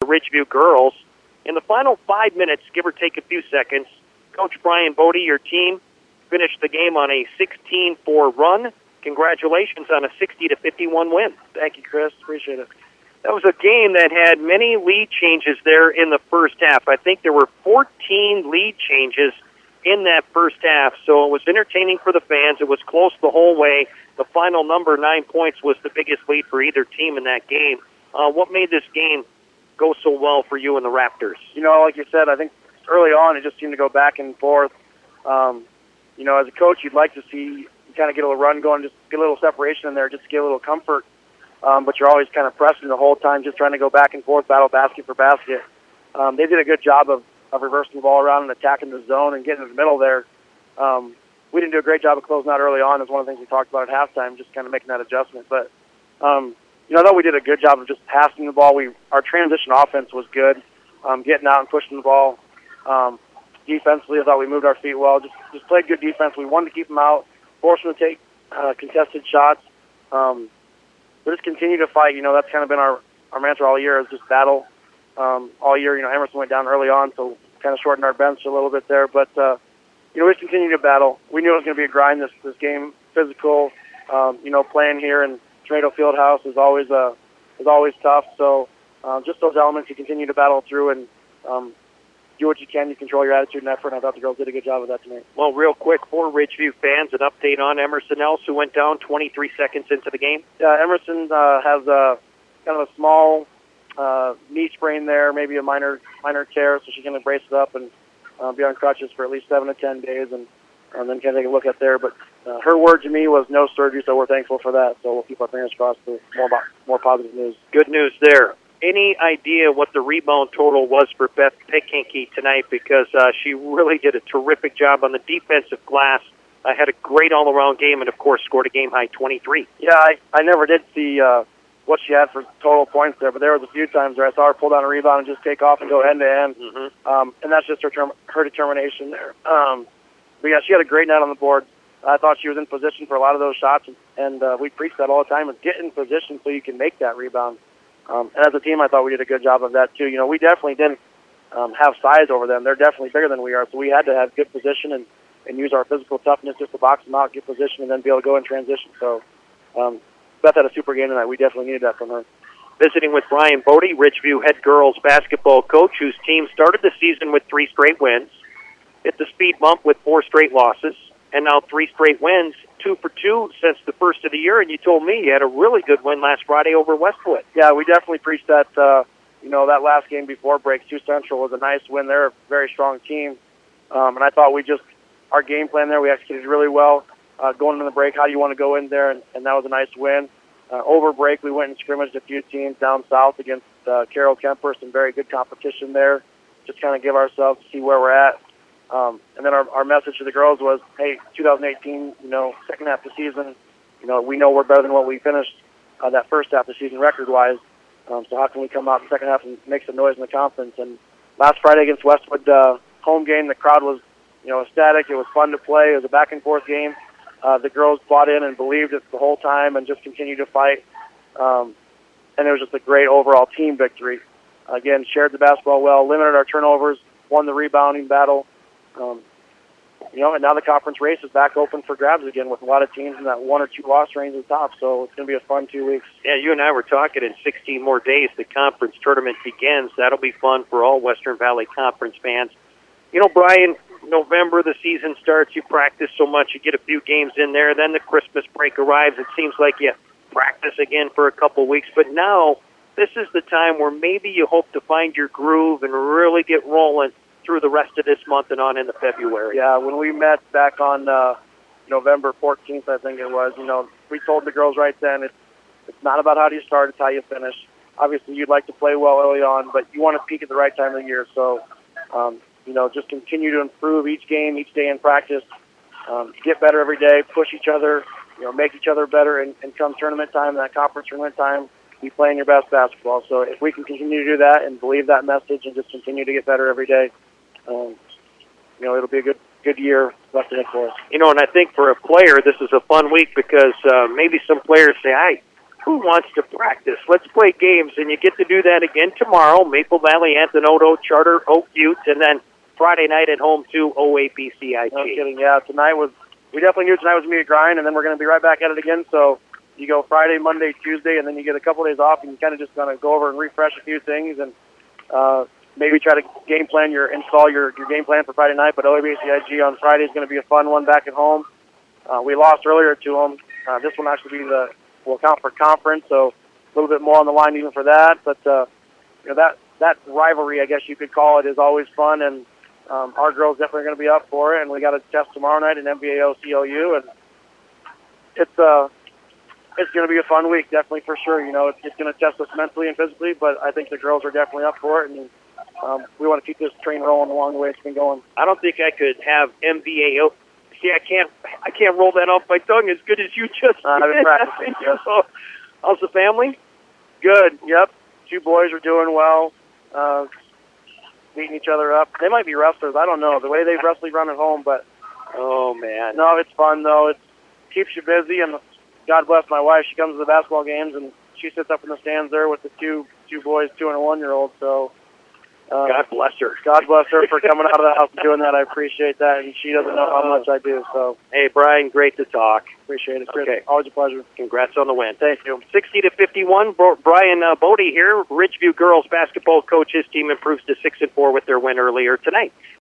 Ridgeview girls. In the final 5 minutes, give or take a few seconds, Coach Brian Bodie, your team, finished the game on a 16-4 run. Congratulations on a 60-51 win. Thank you, Chris. Appreciate it. That was a game that had many lead changes there in the first half. I think there were 14 lead changes in that first half, so it was entertaining for the fans. It was close the whole way. The final number, 9 points, was the biggest lead for either team in that game. What made this game go so well for you and the Raptors? Like you said, I think early on it just seemed to go back and forth. As a coach, you'd like to see you kind of get a little run going, just get a little separation in there, just to get a little comfort. But you're always kind of pressing the whole time, just trying to go back and forth, battle basket for basket. They did a good job of reversing the ball around and attacking the zone and getting in the middle there. We didn't do a great job of closing out early on. Is one of the things we talked about at halftime, just kind of making that adjustment. But, I thought we did a good job of just passing the ball. Our transition offense was good, getting out and pushing the ball. Defensively, I thought we moved our feet well. Just played good defense. We wanted to keep them out, force them to take contested shots. But just continue to fight. That's kind of been our mantra all year, is just battle all year. Emerson went down early on, so kind of shortened our bench a little bit there. But, we just continue to battle. We knew it was going to be a grind this game, physical. Playing here in Tornado Fieldhouse is always tough. So just those elements you continue to battle through and do what you can. You control your attitude and effort, and I thought the girls did a good job of that tonight. Well, real quick, for Ridgeview fans, an update on Emerson Else, who went down 23 seconds into the game. Yeah, Emerson has kind of a small knee sprain there, maybe a minor tear, so she's going to brace it up and be on crutches for at least 7 to 10 days, and then can take a look at there. But her word to me was no surgery, so we're thankful for that. So we'll keep our fingers crossed for more positive news. Good news there. Any idea what the rebound total was for Beth Pickinky tonight? Because she really did a terrific job on the defensive glass. Had a great all-around game and, of course, scored a game-high 23. Yeah, I never did see what she had for total points there, but there was a few times where I saw her pull down a rebound and just take off and go end-to-end. Mm-hmm. And that's just her determination there. But, yeah, she had a great night on the board. I thought she was in position for a lot of those shots, and we preach that all the time, is get in position so you can make that rebound. And as a team, I thought we did a good job of that, too. We definitely didn't have size over them. They're definitely bigger than we are, so we had to have good position and use our physical toughness just to box them out, get position, and then be able to go in transition. So Beth had a super game tonight. We definitely needed that from her. Visiting with Brian Bodie, Ridgeview head girls basketball coach, whose team started the season with 3 straight wins, hit the speed bump with 4 straight losses, and now 3 straight wins, 2 for 2 since the first of the year. And you told me you had a really good win last Friday over Westwood. Yeah, we definitely preached that. That last game before break, Sioux Central was a nice win. They're a very strong team, and I thought our game plan there, we executed really well. Going into the break, how do you want to go in there, and that was a nice win. Over break, we went and scrimmaged a few teams down south against Carroll Kemper, some very good competition there. Just kind of give ourselves to see where we're at. And then our message to the girls was, hey, 2018, second half of the season, we know we're better than what we finished that first half of the season record-wise. So how can we come out in the second half and make some noise in the conference? And last Friday against Westwood, home game, the crowd was, ecstatic. It was fun to play. It was a back-and-forth game. The girls bought in and believed it the whole time and just continued to fight. And it was just a great overall team victory. Again, shared the basketball well, limited our turnovers, won the rebounding battle. And now the conference race is back open for grabs again with a lot of teams in that 1 or 2 loss range at the top. So it's going to be a fun 2 weeks. Yeah, you and I were talking in 16 more days the conference tournament begins. That'll be fun for all Western Valley Conference fans. Brian, November, the season starts. You practice so much. You get a few games in there. Then the Christmas break arrives. It seems like you practice again for a couple weeks. But now this is the time where maybe you hope to find your groove and really get rolling through the rest of this month and on into February. Yeah, when we met back on November 14th, I think it was, we told the girls right then, it's not about how do you start, it's how you finish. Obviously, you'd like to play well early on, but you want to peak at the right time of the year. So, just continue to improve each game, each day in practice, get better every day, push each other, make each other better, and come tournament time, that conference tournament time, be playing your best basketball. So if we can continue to do that and believe that message and just continue to get better every day, it'll be a good year left in it for us. And I think for a player, this is a fun week because maybe some players say, who wants to practice? Let's play games, and you get to do that again tomorrow. Maple Valley, Anthony, Charter, Oak Utes, and then Friday night at home to OAPCIG. No kidding. Yeah, we definitely knew tonight was going to be a grind, and then we're going to be right back at it again. So you go Friday, Monday, Tuesday, and then you get a couple days off, and you kind of just going to go over and refresh a few things, and maybe try to install your game plan for Friday night. But OAPCIG on Friday is going to be a fun one back at home. We lost earlier to them. This one actually will count for conference, so a little bit more on the line even for that. But that rivalry, I guess you could call it, is always fun, and our girls definitely are going to be up for it. And we got a test tomorrow night in MVAO CLU, and it's going to be a fun week, definitely for sure. It's going to test us mentally and physically, but I think the girls are definitely up for it, and we want to keep this train rolling along the way it's been going. I don't think I could have MVAO. See, I can't roll that off my tongue as good as you just I've been practicing. Yes. So, how's the family? Good. Yep. 2 boys are doing well, beating each other up. They might be wrestlers. I don't know the way they wrestle run at home, but oh man, no, it's fun though. It keeps you busy, and God bless my wife. She comes to the basketball games, and she sits up in the stands there with the two boys, 2 and a 1-year-old. So. God bless her. God bless her for coming out of the house and doing that. I appreciate that, and she doesn't know how much I do. So, hey, Brian, great to talk. Appreciate it, Chris. Okay, always a pleasure. Congrats on the win. Thank you. 60-51. Brian Bodie here, Ridgeview girls basketball coach. His team improves to 6-4 with their win earlier tonight.